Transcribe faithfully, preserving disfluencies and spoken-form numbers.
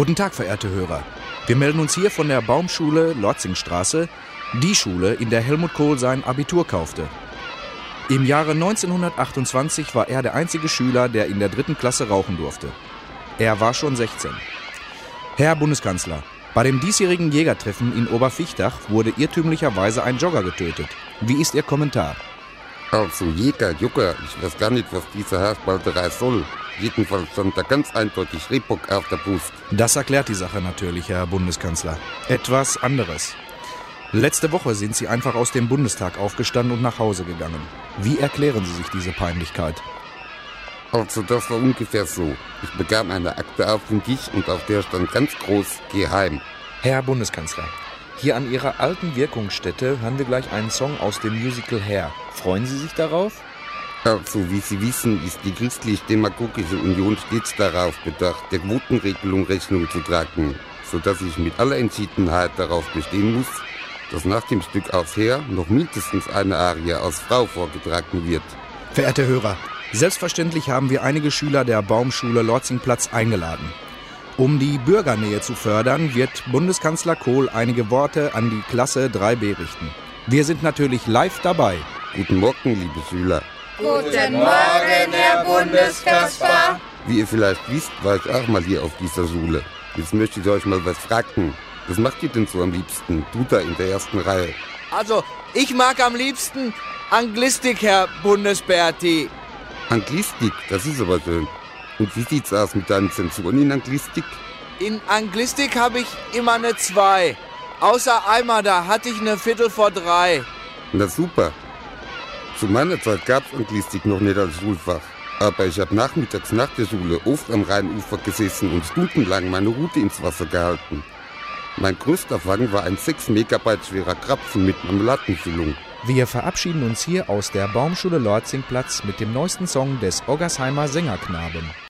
Guten Tag, verehrte Hörer. Wir melden uns hier von der Baumschule Lorzingstraße, die Schule, in der Helmut Kohl sein Abitur kaufte. Im Jahre neunzehnhundertachtundzwanzig war er der einzige Schüler, der in der dritten Klasse rauchen durfte. Er war schon sechzehn. Herr Bundeskanzler, bei dem diesjährigen Jägertreffen in Oberfichtach wurde irrtümlicherweise ein Jogger getötet. Wie ist Ihr Kommentar? Also Jäger, Jogger, ich weiß gar nicht, was diese Haarspalterei soll. Jedenfalls stand da ganz eindeutig Rehbock auf der Brust. Das erklärt die Sache natürlich, Herr Bundeskanzler. Etwas anderes. Letzte Woche sind Sie einfach aus dem Bundestag aufgestanden und nach Hause gegangen. Wie erklären Sie sich diese Peinlichkeit? Also das war ungefähr so. Ich bekam eine Akte auf den Tisch und auf der stand ganz groß Geheim. Herr Bundeskanzler, hier an Ihrer alten Wirkungsstätte hören wir gleich einen Song aus dem Musical Hair. Freuen Sie sich darauf? Also, wie Sie wissen, ist die Christlich-Demagogische Union stets darauf bedacht, der Quotenregelung Rechnung zu tragen, sodass ich mit aller Entschiedenheit darauf bestehen muss, dass nach dem Stück Auf Hair noch mindestens eine Arie als Frau vorgetragen wird. Verehrte Hörer, selbstverständlich haben wir einige Schüler der Baumschule Lorzingplatz eingeladen. Um die Bürgernähe zu fördern, wird Bundeskanzler Kohl einige Worte an die Klasse drei b richten. Wir sind natürlich live dabei. Guten Morgen, liebe Schüler. Guten Morgen, Herr Bundeskasper. Wie ihr vielleicht wisst, war ich auch mal hier auf dieser Schule. Jetzt möchte ich euch mal was fragen. Was macht ihr denn so am liebsten? Du da in der ersten Reihe. Also, ich mag am liebsten Anglistik, Herr Bundesberti. Anglistik, das ist aber schön. Und wie sieht's aus mit deinen Zensuren in Anglistik? In Anglistik habe ich immer eine zwei. Außer einmal, da hatte ich eine Viertel vor drei. Na super. Zu meiner Zeit gab's Anglistik noch nicht als Schulfach. Aber ich habe nachmittags nach der Schule oft am Rheinufer gesessen und stundenlang meine Rute ins Wasser gehalten. Mein größter Fang war ein sechs Megabyte schwerer Krapfen mit Marmeladenfüllung. Wir verabschieden uns hier aus der Baumschule Lorzingplatz mit dem neuesten Song des Oggersheimer Sängerknaben.